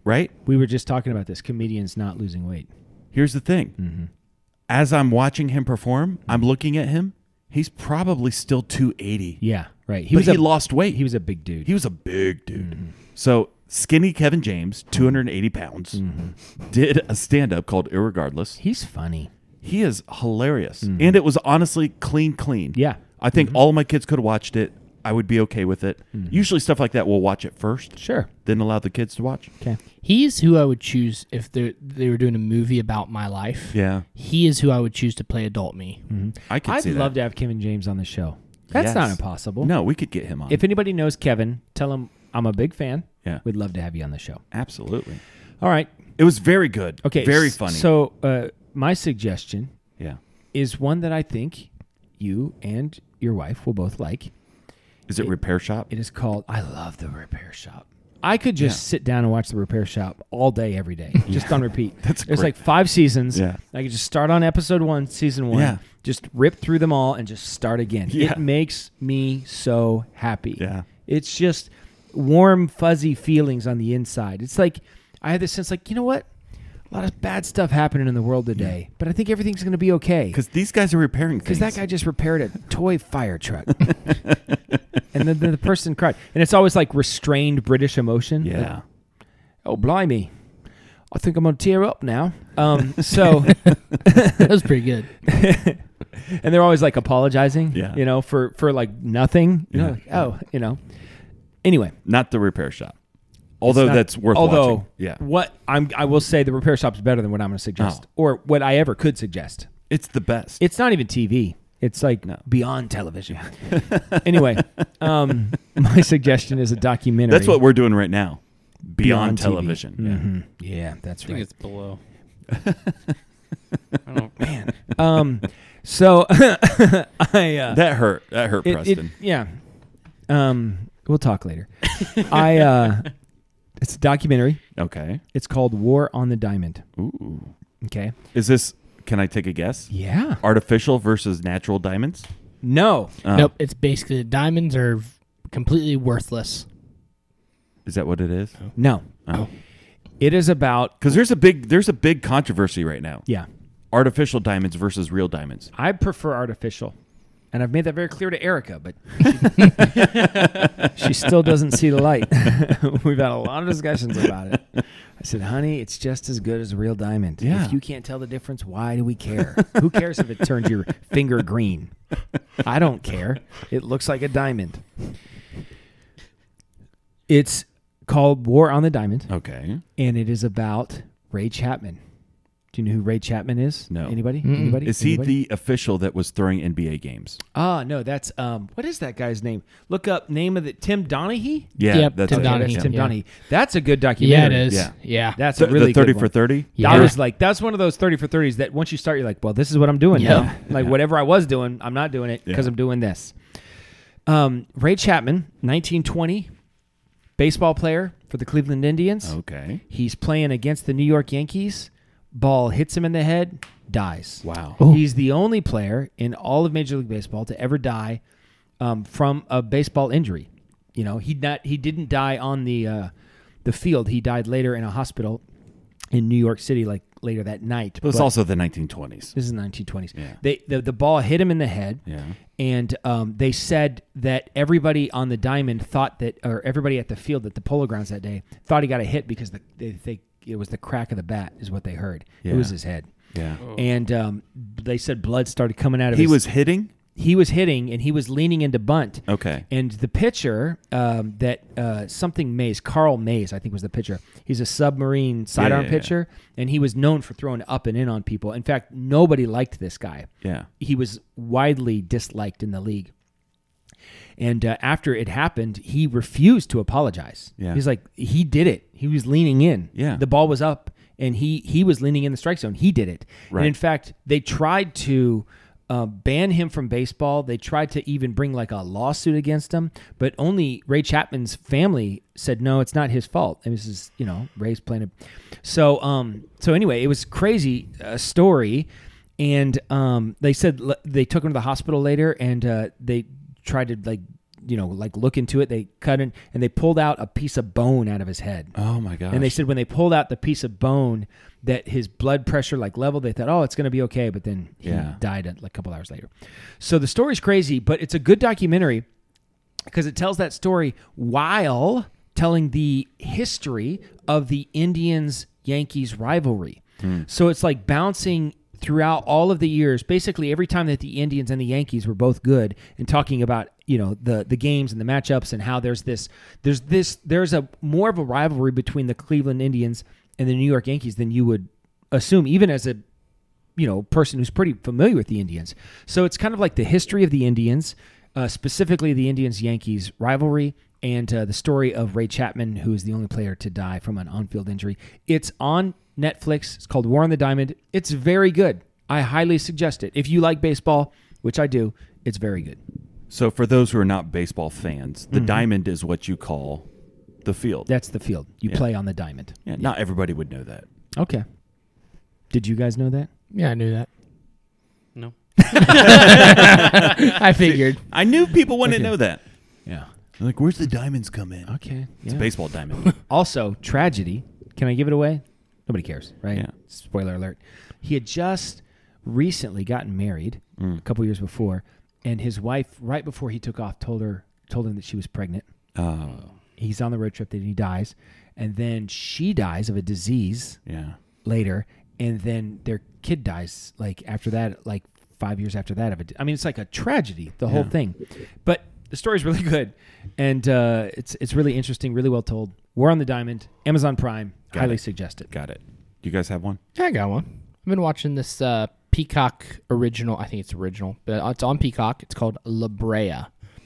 right? We were just talking about this. Comedians not losing weight. Here's the thing. Mm-hmm. As I'm watching him perform, I'm looking at him. He's probably still two eighty. Yeah, right. He, but he lost weight. He was a big dude. He was a big dude. Mm-hmm. So skinny Kevin James, two hundred eighty pounds, Mm-hmm. did a stand-up called Irregardless. He's funny. He is hilarious. And it was honestly clean, clean. Mm-hmm. Yeah. I think all of my kids could have watched it. I would be okay with it. Usually stuff like that, we'll watch it first, Sure. then allow the kids to watch. Okay. He's who I would choose if they they were doing a movie about my life. Yeah. He is who I would choose to play adult me. I could I'd see love that. to have Kevin James on the show. That's Yes. not impossible. No, we could get him on. If anybody knows Kevin, tell him I'm a big fan. Yeah. We'd love to have you on the show. Absolutely. All right. It was very good. Okay. Very s- funny. So uh, my suggestion yeah. is one that I think you and your wife will both like. Is it, It- Repair Shop? It is called I love the Repair Shop. I could just sit down and watch the Repair Shop all day, every day, just on repeat. That's There's great. like five seasons. Yeah. I could just start on episode one, season one. Yeah. Just rip through them all and just start again. Yeah. It makes me so happy. Yeah. It's just warm, fuzzy feelings on the inside. It's like I have this sense, like, you know what? A lot of bad stuff happening in the world today, but I think everything's going to be okay. Because these guys are repairing things. Because that guy just repaired a toy fire truck. And then the person cried. And it's always like restrained British emotion. Like, Yeah. oh, blimey. I think I'm going to tear up now. Um, so, That was pretty good. and they're always like apologizing, Yeah. you know, for, for like nothing. You know, Yeah. like, oh, you know. Anyway. Not the Repair Shop. Although not- that's worth although watching. Yeah. what I'm, I will say the Repair Shop's better than what I'm going to suggest, Oh. or what I ever could suggest. It's the best. It's not even T V. It's like No. beyond television. Anyway, um, my suggestion is a documentary. That's what we're doing right now. Beyond, Beyond T V. television. Yeah. Mhm. Yeah, that's I think right. it's below. I don't Man. Um, so I uh, That hurt. That hurt, it- it- Preston. yeah. Um, we'll talk later. I uh, it's a documentary. Okay. It's called War on the Diamond. Ooh. Okay. Is this, can I take a guess? Yeah. Artificial versus natural diamonds? No. Oh. Nope. It's basically the diamonds are completely worthless. Is that what it is? No. Oh. It is about Because there's a big there's a big controversy right now. yeah. Artificial diamonds versus real diamonds. I prefer artificial. And I've made that very clear to Erica, but she, she still doesn't see the light. We've had a lot of discussions about it. I said, honey, it's just as good as a real diamond. Yeah. If you can't tell the difference, why do we care? Who cares if it turns your finger green? I don't care. It looks like a diamond. It's called War on the Diamond, Okay. and it is about Ray Chapman. Do you know who Ray Chapman is? No. Anybody? Mm-mm. Anybody? Is he Anybody? the official that was throwing N B A games? Ah, no, that's um. What is that guy's name? Look up name of the Tim Donaghy. Yeah, Yep, that's Tim it. Okay, Donaghy. that's Tim Yeah. Donaghy. That's a good Yeah, documentary. it is. Yeah. Yeah. That's Th- a really the thirty good for one. thirty? Yeah. I was like, that's one of those thirty for thirties that once you start, you're like, well, this is what I'm doing Yeah. now. Like whatever I was doing, I'm not doing it because Yeah. I'm doing this. Um, Ray Chapman, nineteen twenty, baseball player for the Cleveland Indians. Okay. He's playing against the New York Yankees. Ball hits him in the head, dies. Wow. Oh. He's the only player in all of Major League Baseball to ever die um, from a baseball injury. You know, he not he didn't die on the uh, the field. He died later in a hospital in New York City, like later that night. But it's But also the nineteen twenties. this is the nineteen twenties. Yeah. They the, the ball hit him in the head, Yeah. and um, they said that everybody on the diamond thought that, or everybody at the field at the Polo Grounds that day thought he got a hit because the, they, they it was the crack of the bat is what they heard. Yeah. It was his head. Yeah. And um, they said blood started coming out of He his was hitting? he was hitting and he was leaning into bunt. Okay. And the pitcher um, that uh, something Mays, Carl Mays, I think was the pitcher. He's a submarine sidearm yeah, yeah. pitcher, and he was known for throwing up and in on people. In fact, nobody liked this guy. Yeah. He was widely disliked in the league. And uh, after it happened, he refused to apologize. Yeah. He's like, he did it. He was leaning in. Yeah. The ball was up, and he he was leaning in the strike zone. He did it. Right. And in fact, they tried to uh, ban him from baseball. They tried to even bring like a lawsuit against him, but only Ray Chapman's family said, no, it's not his fault. And this is, you know, Ray's playing it. So, um, so anyway, it was crazy uh, story. And um, they said l- they took him to the hospital later, and uh, they tried to like you know, like look into it. They cut in and they pulled out a piece of bone out of his head. Oh my gosh. And they said when they pulled out the piece of bone that his blood pressure like leveled, they thought, oh, it's going to be okay. But then he Yeah. died a, like, a couple hours later. So the story's crazy, but it's a good documentary because it tells that story while telling the history of the Indians-Yankees rivalry. Hmm. So it's like bouncing throughout all of the years, basically every time that the Indians and the Yankees were both good, and talking about, you know, the the games and the matchups and how there's this there's this there's a more of a rivalry between the Cleveland Indians and the New York Yankees than you would assume, even as a you know person who's pretty familiar with the Indians. So it's kind of like the history of the Indians, uh, specifically the Indians-Yankees rivalry, and uh, the story of Ray Chapman, who is the only player to die from an on-field injury. It's on Netflix. It's called War on the Diamond. It's very good. I highly suggest it. If you like baseball, which I do, it's very good. So for those who are not baseball fans, the Mm-hmm. diamond is what you call the field. That's the field. You Yeah. play on the diamond. yeah, not everybody would know that. Okay. Did you guys know that? Yeah, I knew that. No. I figured. I knew people wouldn't Okay. know that. Yeah. They're like, where's the diamonds come in? Okay. It's yeah. a baseball diamond. Also, tragedy. Can I give it away? Nobody cares, right? Yeah. Spoiler alert. He had just recently gotten married Mm. a couple years before, and his wife, right before he took off, told her told him that she was pregnant. Oh, He's on the road trip, that he dies, and then she dies of a disease yeah. later, and then their kid dies like after that, like five years after that. Of it, I mean, it's like a tragedy, the whole Yeah. thing. But the story's really good, and uh, it's it's really interesting, really well told. War on the Diamond, Amazon Prime, Got highly it. suggest it. Got it. You guys have one? Yeah, I got one. I've been watching this uh, Peacock original. I think it's original, but it's on Peacock. It's called La Brea,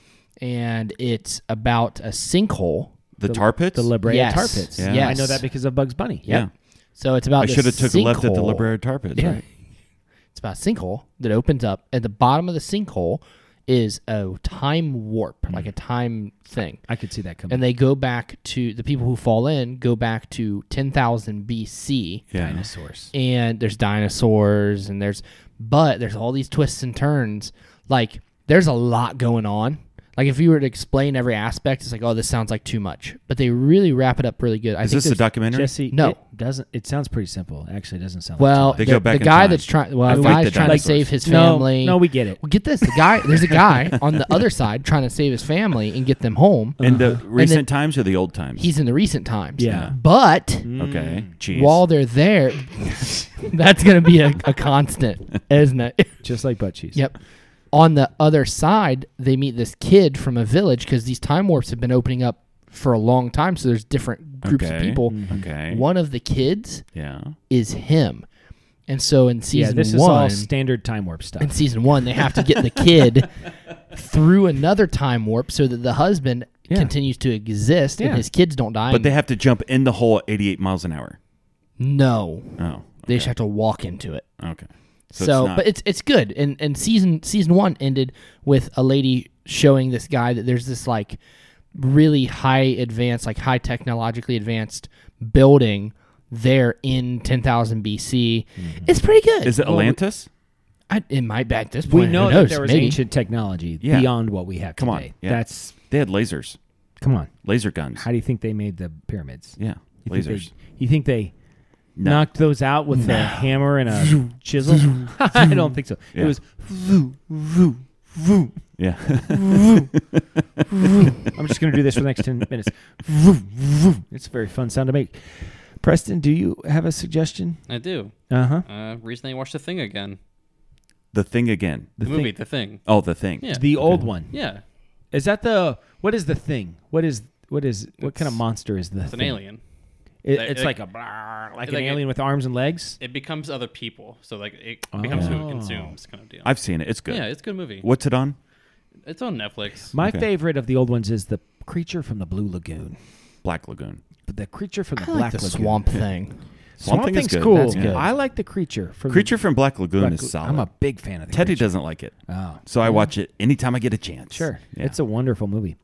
and it's about a sinkhole. The, tar pits? The La Brea Yes. Tar Pits. Yeah. I Yes. know that because of Bugs Bunny. yeah. So it's about. I this should have took a left at the sinkhole. La Brea tar pits, Yeah. right? It's about a sinkhole that opens up. At the bottom of the sinkhole is a time warp, like a time thing. I could see that coming. And they go back to the people who fall in go back to ten thousand B C. Yeah. Dinosaurs. And there's dinosaurs and there's but there's all these twists and turns. Like there's a lot going on. Like if you were to explain every aspect, it's like, oh, this sounds like too much. But they really wrap it up really good. I Is think this a there's- documentary? Jesse, No. it doesn't. It sounds pretty simple. Actually, it doesn't sound. Well, like They the, go back the in guy time. that's trying. Well, I the like guy's the trying to dinosaurs. save his no, family. no, we get it. Well, get this. The guy, there's a guy on the other side trying to save his family and get them home. In the recent then- times or the old times? He's in the recent times. Yeah. But okay. Jeez. while they're there, that's going to be a, a constant, isn't it? Just like butt cheese. Yep. On the other side, they meet this kid from a village because these time warps have been opening up for a long time. So there's different groups Okay. of people. Okay. One of the kids Yeah. is him. And so in Yeah. season This is one, all standard time warp stuff. in season one, they have to get the kid through another time warp so that the husband Yeah. continues to exist Yeah. and his kids don't die. But they have to jump in the hole at eighty-eight miles an hour. no, Oh. they okay. just have to walk into it. Okay. So, it's not- but it's it's good. And and season season one ended with a lady showing this guy that there's this like really high advanced, like high technologically advanced building there in ten thousand B C. It's pretty good. Is it Atlantis? I, it might be at this we point. know Who that knows? there was Maybe. ancient technology Yeah. beyond what we have Come on. today. Yeah. That's They had lasers, come on. laser guns. How do you think they made the pyramids? yeah, You think lasers. they, you think they No. knocked those out with a hammer and a chisel? I don't think so. Yeah. It was voo, voo, voo. Yeah. I'm just going to do this for the next ten minutes. Voo, voo. It's a very fun sound to make. Preston, do you have a suggestion? I do. Uh-huh. Uh, recently I watched The Thing again. The Thing again. The, The movie, Thing. The Thing. Oh, the Thing. Yeah. The old one. Yeah. Is that the what is the thing? What is what is what kind of It's- monster is the It's an thing? alien. It, Like- it's like- like a blah, like like an it- alien with arms and legs. It becomes other people. So like it becomes who Oh. it consumes kind of deal. I've seen it. It's good. Yeah, it's a good movie. What's it on? It's on Netflix. My Okay. favorite of the old ones is the creature from the Blue Lagoon. Black Lagoon. But the creature from the I Black like the Lagoon. swamp thing. Swamp, Swamp Thing is Thing's good. cool. That's good. I like the creature from Creature from Black Lagoon Black is Lagoon. solid. I'm a big fan of the Teddy creature. doesn't like it. Oh, So I watch it anytime I get a chance. sure. Yeah. It's a wonderful movie.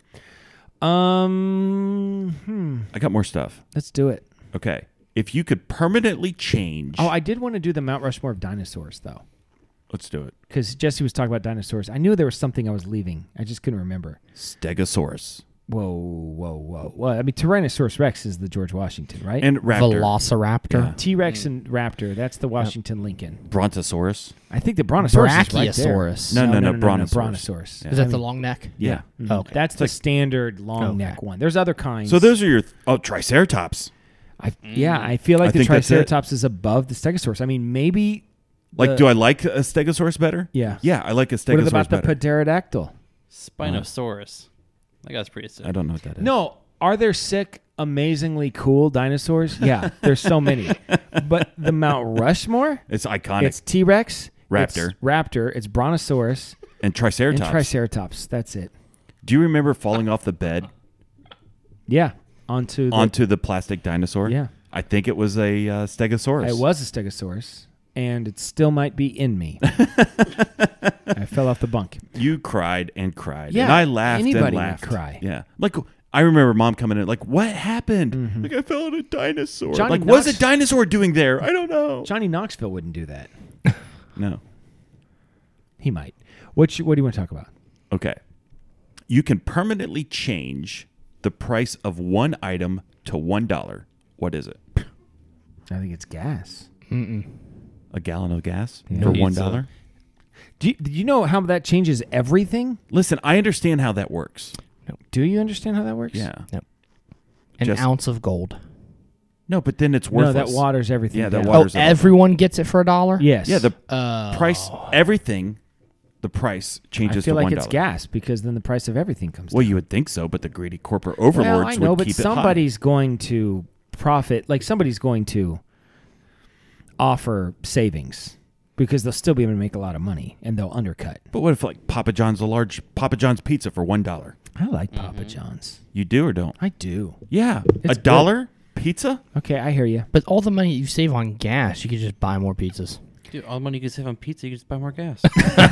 Um, hmm. I got more stuff. Let's do it. Okay. If you could permanently change. Oh, I did want to do the Mount Rushmore of dinosaurs, though. Let's do it. Because Jesse was talking about dinosaurs. I knew there was something I was leaving. I just couldn't remember. Stegosaurus. Whoa, whoa, whoa. Well, I mean, Tyrannosaurus Rex is the George Washington, right? And Raptor. Velociraptor. Yeah. T-Rex and Raptor, that's the Washington Lincoln. Brontosaurus. I think the Brontosaurus is right there. Brachiosaurus. No, no, no, no, Brontosaurus. Brontosaurus. Yeah. Is that I the mean, long neck? Yeah. mhm. Okay. That's the standard long Okay. neck one. There's other kinds. So those are your th- oh Triceratops. I, yeah, I feel like I the think that's it. Triceratops is above the Stegosaurus. I mean, maybe. Like, the- do I like a Stegosaurus better? Yeah. Yeah, I like a What Stegosaurus about the better. pterodactyl? Spinosaurus. That guy's pretty sick. I don't know what that is. No, are there sick, amazingly cool dinosaurs? Yeah, there's so many. But the Mount Rushmore, It's iconic. it's T-Rex, Raptor. it's Raptor, it's Brontosaurus, and Triceratops. and Triceratops. That's it. Do you remember falling off the bed Yeah, onto the, onto the plastic dinosaur? Yeah. I think it was a uh, Stegosaurus. It was a Stegosaurus, and it still might be in me. I fell off the bunk. You cried and cried. Yeah, and I laughed anybody and would laughed. cry. Yeah. Like, I remember mom coming in like, what happened? Mm-hmm. Like, I fell on a dinosaur. Johnny like, what's Knox- a dinosaur doing there? I don't know. Johnny Knoxville wouldn't do that. No. He might. What, you, what do you want to talk about? Okay. You can permanently change the price of one item to one dollar. What is it? I think it's gas. A gallon of gas Yeah. for Pizza. one dollar? Do you, do you know how that changes everything? Listen, I understand how that works. Do you understand how that works? Yeah. An Just- ounce of gold. No, but then it's No, worthless. that waters everything. Yeah, that down. water- Oh, Waters it up. everyone gets it for a dollar? Yes. Yeah, the Oh. price, everything, the price I changes feel to like one it's dollar. gas because then the price of everything comes Well, down. you would think so, but the greedy corporate Well, overlords I know, would but keep somebody's going to profit. Like somebody's going to offer savings because they'll still be able to make a lot of money and they'll undercut. it high. But what if like Papa John's a large Papa John's pizza for one dollar? I like Papa John's. You do or don't? I do. Yeah, It's a good. dollar pizza. Okay, I hear you. But all the money you save on gas, you could just buy more pizzas. Dude, all the money you can save on pizza, you can just buy more gas.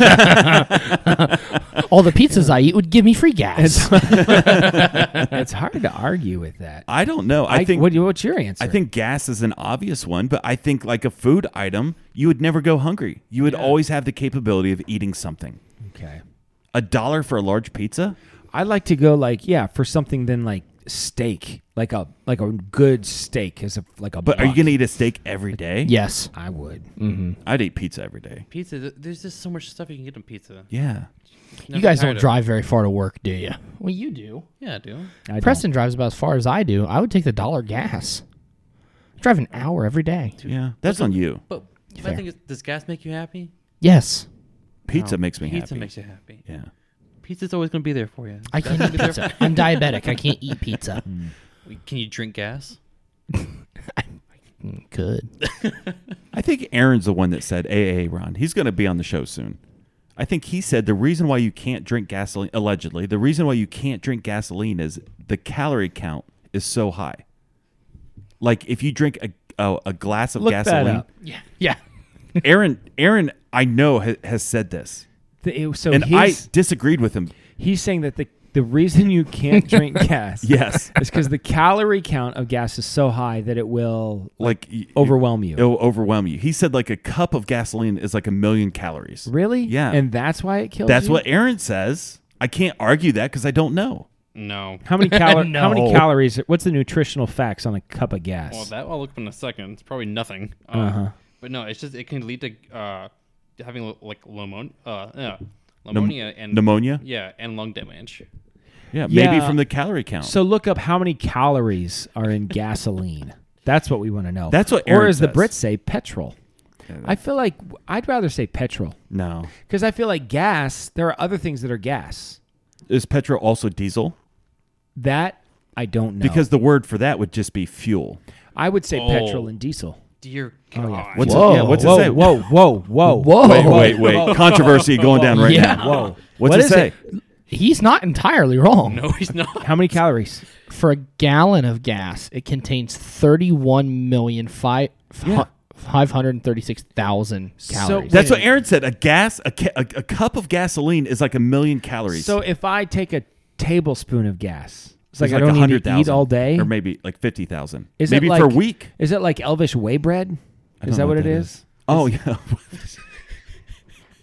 All the pizzas I eat would give me free gas. It's hard to argue with that. I don't know. I, I think What, what's your answer? I think gas is an obvious one, but I think like a food item, you would never go hungry. You would always have the capability of eating something. Okay. A dollar for a large pizza? I like to go like yeah for something then like steak, like a like a good steak is a like a. But are you buck. going to eat a steak every day? Yes. I would. I'd eat pizza every day. Pizza, th- there's just so much stuff you can get on pizza. Yeah. You Never guys tired don't of drive very far to work, do you? Well, you do. it. Yeah, I do. I don't. Preston drives about as far as I do. I would take the dollar gas. I drive an hour every day. Yeah. That's on you. But Fair. my thing is, does gas make you happy? Yes. Pizza No, makes me pizza happy. makes you happy. Yeah. Pizza's always going to be there for you. I can't eat pizza. I'm diabetic. I can't eat pizza. Can you drink gas? Mm, Good. I think Aaron's the one that said, "A A Ron." He's going to be on the show soon. I think he said the reason why you can't drink gasoline, allegedly, the reason why you can't drink gasoline is the calorie count is so high. Like if you drink a a, a glass of Look that gasoline, up. Yeah. Yeah. Aaron, Aaron, I know ha, has said this, The- it- so and I he's, disagreed with him. he's saying that the the reason you can't drink gas Yes, is because the calorie count of gas is so high that it will like y- overwhelm you. It'll overwhelm you. He said like a cup of gasoline is like a million calories. Really? Yeah. And that's why it kills That's you? what Aaron says. I can't argue that because I don't know. No. How many calories? How many No. calories? What's the nutritional facts on a cup of gas? Well, that I'll look up in a second. It's probably nothing. Uh, Uh-huh. But no, it's just it can lead to uh, having lo- like lemon, uh, yeah, pneumonia and Pneumonia? Yeah, and lung damage. Yeah, maybe Yeah. from the calorie count. So look up how many calories are in gasoline. That's what we want to know. That's what Or Aaron as the says. Brits say, petrol. Yeah, I feel like I'd rather say petrol no. because I feel like gas. There are other things that are gas. Is petrol also diesel? That I don't know Because the word for that would just be fuel. I would say Oh. petrol and diesel. Dear Oh, God. yeah. What's Whoa. it, yeah, what's whoa, it say? whoa, whoa, whoa, Whoa. Wait, Whoa. wait, wait. Controversy going down right Yeah. now. Whoa. What's What it is say? He's not entirely wrong. No, he's not. How many calories? For a gallon of gas, it contains thirty-one million five Yeah. five hundred thirty-six thousand calories. That's Wait what a Aaron said. A gas, a, ca- a, a cup of gasoline is like a million calories. So if I take a tablespoon of gas, it's like It's I don't a need hundred to eat thousand, all day. or maybe like fifty thousand. Is it Maybe like- for a week. Is it like Elvish whey bread? I don't Is know that what it is? Oh yeah.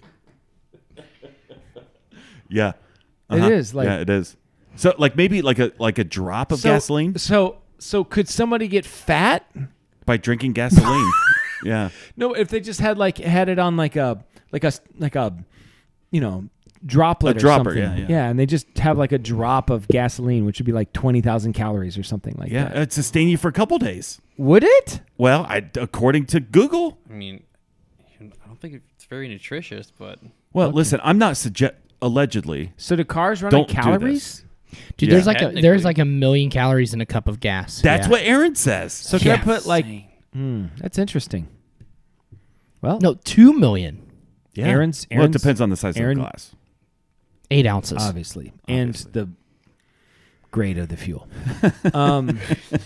Yeah. It Uh-huh. is, like- yeah, it is. So like maybe like a like a drop of So- gasoline So so could somebody get fat? by drinking gasoline. Yeah. No, if they just had like had it on like a like a like a you know droplet A or dropper, something. yeah, yeah. and they just have like a drop of gasoline, which would be like twenty thousand calories or something like Yeah, that. it'd sustain you for a couple days. Would it? Well, I, according to Google. I mean, I don't think it's very nutritious, but Well, listen, I'm not suggest allegedly. So do cars run Don't on do calories? Dude, Yeah. there's like a Technically. there's like a million calories in a cup of gas. That's Yeah. what Aaron says. So can I Yeah. put like? Insane. Hmm, that's interesting. Well, No, two million, yeah. Aaron's- well, it Aaron's- depends on the size Aaron- of the glass. eight ounces. obviously, Obviously. and the grade of the fuel. um,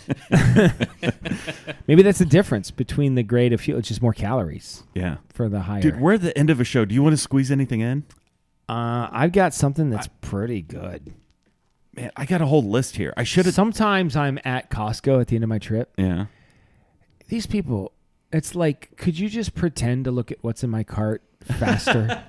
maybe that's the difference between the grade of fuel. It's just more calories Yeah. for the higher. Dude, we're at the end of a show. Do you want to squeeze anything in? uh, I've got something that's pretty good. Man, I got a whole list here. I should have. Sometimes I'm at Costco at the end of my trip. Yeah. These people, it's like, could you just pretend to look at what's in my cart faster?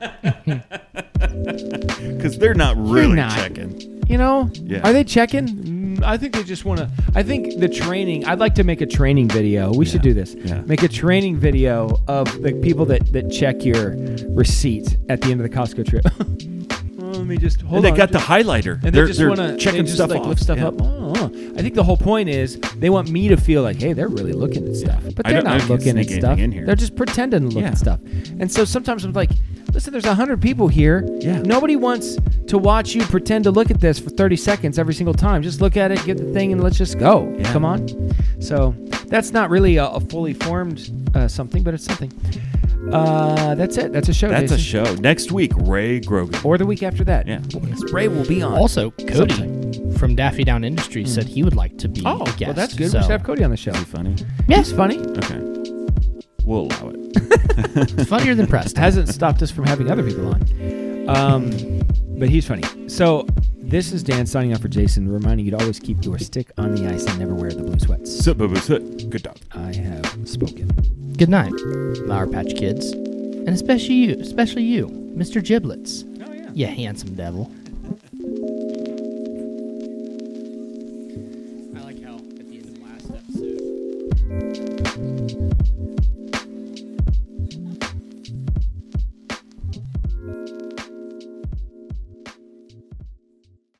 Because they're not really not. checking. You know? Yeah. Are they checking? Mm, I think they just want to. I think the training. I'd like to make a training video. We should Yeah. do this. Yeah. Make a training video of the people that that check your receipt at the end of the Costco trip. Well, let me just hold And they on. got the just- highlighter. And they're they just they're want to checking just stuff like off. lift stuff Yeah. up. Oh, oh. I think the whole point is they want me to feel like, hey, they're really looking at stuff, but I they're don't- I not can't looking at sneak anything stuff. in here. They're just pretending to look Yeah. at stuff. And so sometimes I'm like, listen, there's a hundred people here. Yeah. Nobody wants to watch you pretend to look at this for thirty seconds every single time. Just look at it, get the thing, and let's just go. Yeah. Come on. So that's not really a, a fully formed uh, something, but it's something. Uh, that's it. That's a show. That's a Jason. show. Next week, Ray Grogan. Or the week after that. Yeah. Ray will be on. Also, Cody Something. from Daffy Down Industries said he would like to be Oh, a guest. well, that's good. So. We should have Cody on the show. Is he funny? Yeah, He's funny. Okay. We'll allow it. it's funnier than Preston. Hasn't stopped us from having other people on. Um, but he's funny. So this is Dan signing off for Jason, reminding you to always keep your stick on the ice and never wear the blue sweats. Sit, boo, boo, sit. Good dog. I have spoken. Good night, Flower Patch Kids, and especially you, especially you, Mister Giblets. Oh yeah. You handsome devil. I like how at the end of last episode.